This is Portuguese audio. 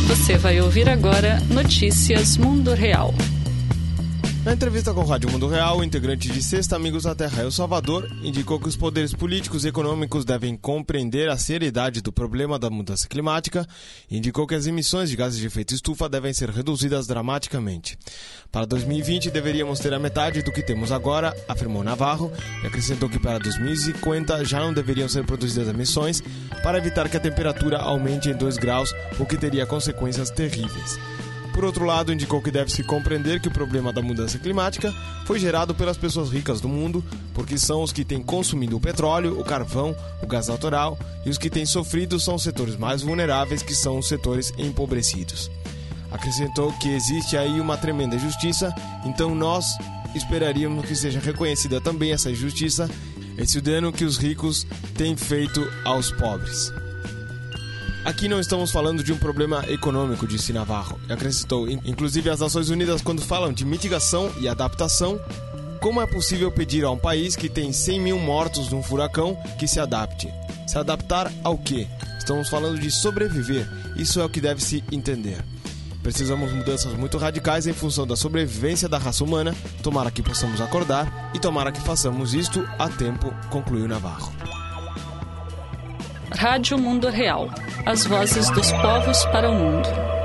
Você vai ouvir agora Notícias Mundo Real. Na entrevista com o Rádio Mundo Real, o integrante de Sexta Amigos da Terra, El Salvador, indicou que os poderes políticos e econômicos devem compreender a seriedade do problema da mudança climática e indicou que as emissões de gases de efeito estufa devem ser reduzidas dramaticamente. Para 2020, deveríamos ter a metade do que temos agora, afirmou Navarro, e acrescentou que para 2050 já não deveriam ser produzidas emissões para evitar que a temperatura aumente em 2 graus, o que teria consequências terríveis. Por outro lado, indicou que deve-se compreender que o problema da mudança climática foi gerado pelas pessoas ricas do mundo, porque são os que têm consumido o petróleo, o carvão, o gás natural, e os que têm sofrido são os setores mais vulneráveis, que são os setores empobrecidos. Acrescentou que existe aí uma tremenda injustiça, então nós esperaríamos que seja reconhecida também essa injustiça, esse dano que os ricos têm feito aos pobres. Aqui não estamos falando de um problema econômico, disse Navarro, e acrescentou, inclusive as Nações Unidas, quando falam de mitigação e adaptação, como é possível pedir a um país que tem 100 mil mortos num furacão que se adapte? Se adaptar ao quê? Estamos falando de sobreviver, isso é o que deve se entender. Precisamos de mudanças muito radicais em função da sobrevivência da raça humana, tomara que possamos acordar e tomara que façamos isto a tempo, concluiu Navarro. Rádio Mundo Real. As vozes dos povos para o mundo.